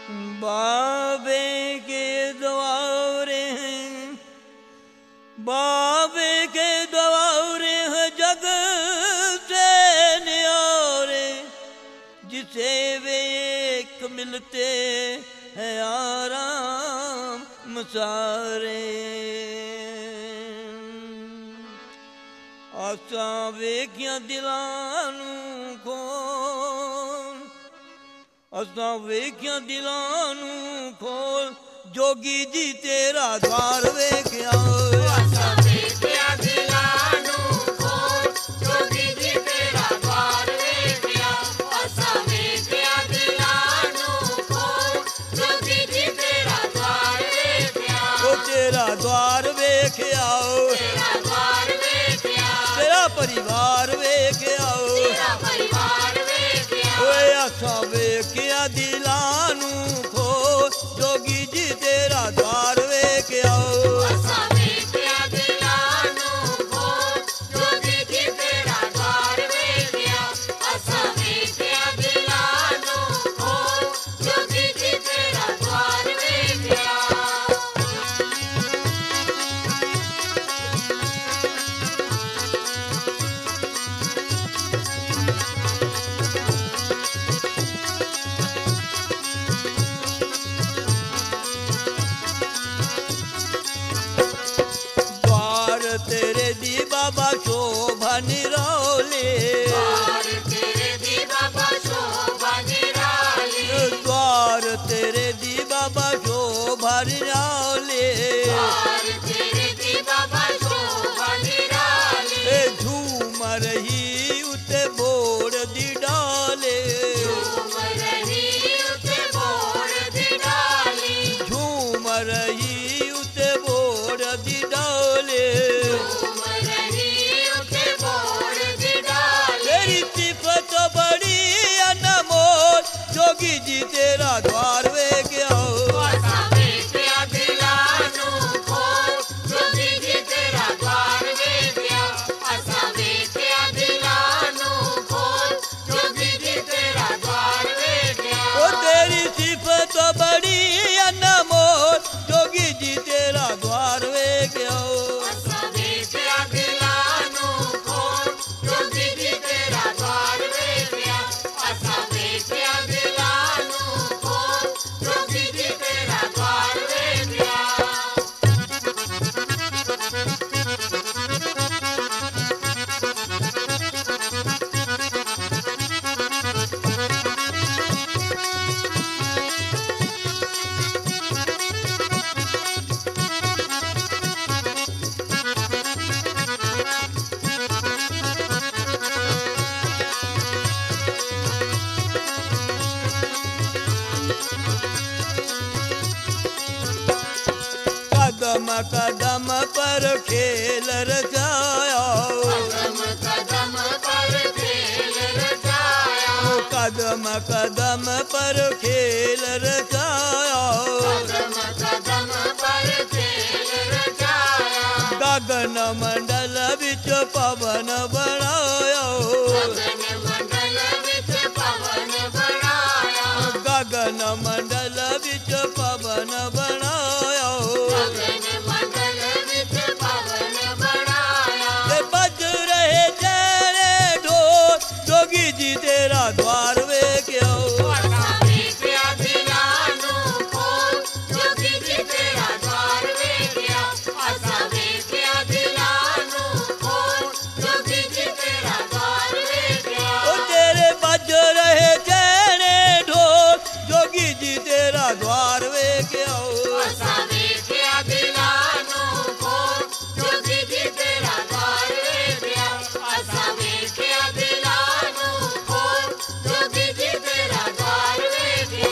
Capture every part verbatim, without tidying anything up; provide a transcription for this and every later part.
बाबे के द्वारे हैं, बाबे के द्वारे हैं जग से न्यारे, जिसे वे एक मिलते हैं आराम सारे। आसा वेखिया दिलानू खोल, असा वेखिया दिलानू खोल, जोगी जी तेरा द्वार वेखिया। असा वेखिया दिलानू खोल, जोगी जी तेरा द्वार वेखिया। असा वेखिया दिलानू खोल, जोगी जी तेरा द्वार वेखिया। ओ तेरा द्वार वेखिया, तेरा द्वार वेखिया। तेरा परिवार वेखिया, तेरा परिवार वेखिया। ओए असा वेखिया दिलानू खोल, जोगी जी तेरा द्वार वेखिया। असा वेखिया दिलानू खोल, जोगी जी तेरा द्वार वेखिया। असा वेखिया दिलानू खोल, जोगी जी तेरा द्वार वेखिया। तेरे दी बाबा शोभा निराले, द्वार तेरे दी बाबा शोभा निराली। द्वार तेरे दी बाबा शोभा निराले, द्वार तेरे दी बाबा शोभा निराली। ए झूम रही उते बोड़ दी डाले, झूम रही उते बोड़ दी डाली। झूम रही उते बोड़ दी डाले। झूम रही उते बोड़ दी डाली। तेरी सिफत बड़ी अनमोल, जोगी जी तेरा द्वार वेखिया। असा वेखिया दिलानू खोल, जोगी जी तेरा द्वार वेखिया। असा वेखिया दिलानू खोल, जोगी जी तेरा द्वार वेखिया। ओ तेरी सिफत बड़ी अनमोल, जोगी जी तेरा द्वार वेखिया। असा वेखिया दिलानू खोल, जोगी जी तेरा द्वार वेखिया। असा वेखिया दिलानू खोल, जोगी जी तेरा द्वार वेखिया। कदम कदम पर खेल रचाया, कदम कदम पर खेल रचाया। कदम कदम पर खेल रचाया। कदम कदम पर खेल रचाया। गगन मंडल विच पवन बनाया, गगन मंडल विच पवन बनाया। गगन मंडल विच पवन बनाया। गगन मंडल विच पवन बनाया। ते बज रहे जैने ढोल, जोगी जी तेरा द्वार वेखिया। असा वेखिया दिलानू खोल, जोगी जी तेरा द्वार वेखिया। असा वेखिया दिलानू खोल, जोगी जी तेरा द्वार वेखिया। ओ तेरे बज रहे जैने ढोल, जोगी जी तेरा द्वार वेखिया। असा वेखिया दिलानू खोल, जोगी जी तेरा द्वार वेखिया। असा वेखिया दिलानू खोल, जोगी जी तेरा द्वार वेखिया।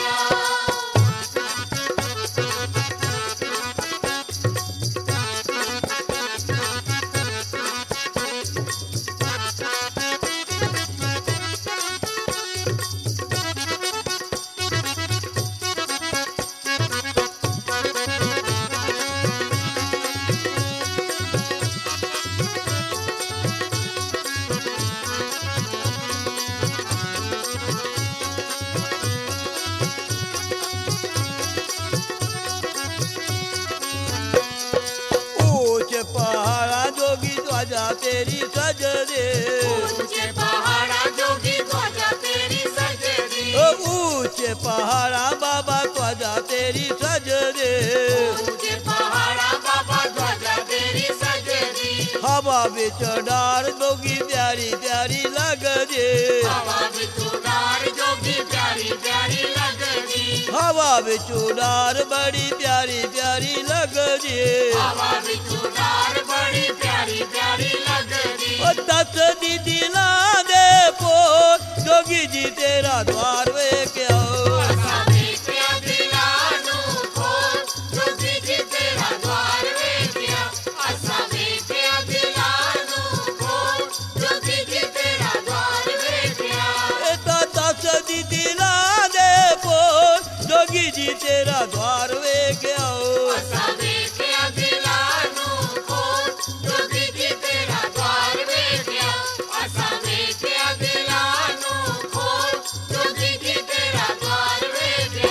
तेरी सजदे ऊंचे पहाड़ा जोगी ध्वजा तेरी सजदी ओ ऊंचे पहाड़ा बाबा ध्वजा तेरी सजदे ऊंचे पहाड़ा बाबा ध्वजा तेरी सजदी हवा बिच डार जोगी प्यारी प्यारी लगदे हवा बिचू डार जोगी प्यारी प्यारी लगदी हवा बिच डार बड़ी प्यारी प्यारी लगदे हवा बिचू डार बड़ी प्यारी प्यारी लगदी ओ दस दी दिला दे पो जोगी जी तेरा द्वार वेख्या असा वेख्या दिला नू खोल जोगी जी तेरा द्वार वेख्या असा वेख्या दिला नू खोल जोगी जी तेरा द्वार वेख्या एता दस दी दिला दे पो जोगी जी तेरा द्वार वेख्या असा वेख्या दिला नू खोल जोगी जी तेरा द्वार वेख्या असा वेख्या दिला नू खोल जोगी जी तेरा द्वार वेख्या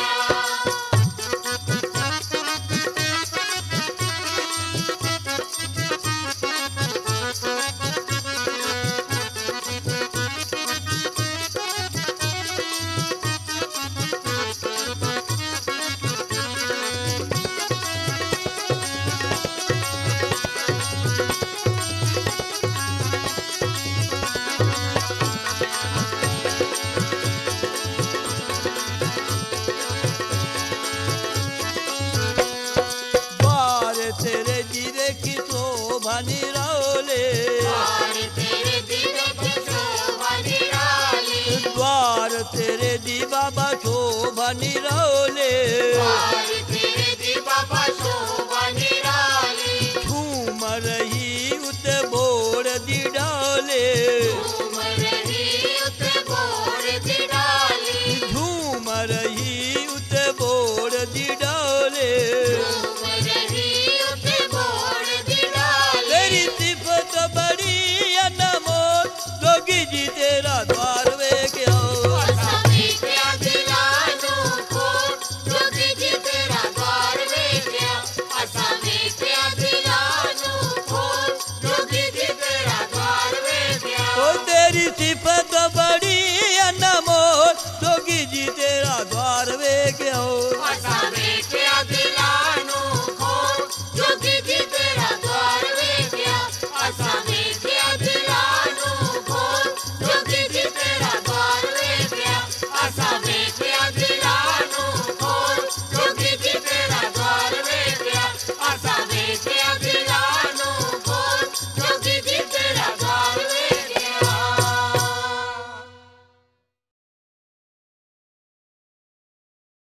द्वार तेरे जीरे की शोभा निराले द्वार तेरे दीवे की शोभा निराली द्वार तेरे दी बाबा शोभा निराले द्वार तेरे दी बाबा शोभा निराली झूम रही उत बोर दी डाले झूम रही उत बोर दी डाली झूम रही उत बोर दी डाले झूम रही उत बोर दी डाली तेरी सिफत बड़ी अनमोल जोगी जी तेरा द्वार वेख्या असा वेख्या दिला नू खोल जोगी जी तेरा द्वार वेख्या असा वेख्या दिला नू खोल जोगी जी तेरा द्वार वेख्या ओ तेरी सिफत बड़ी अनमोल जोगी जी तेरा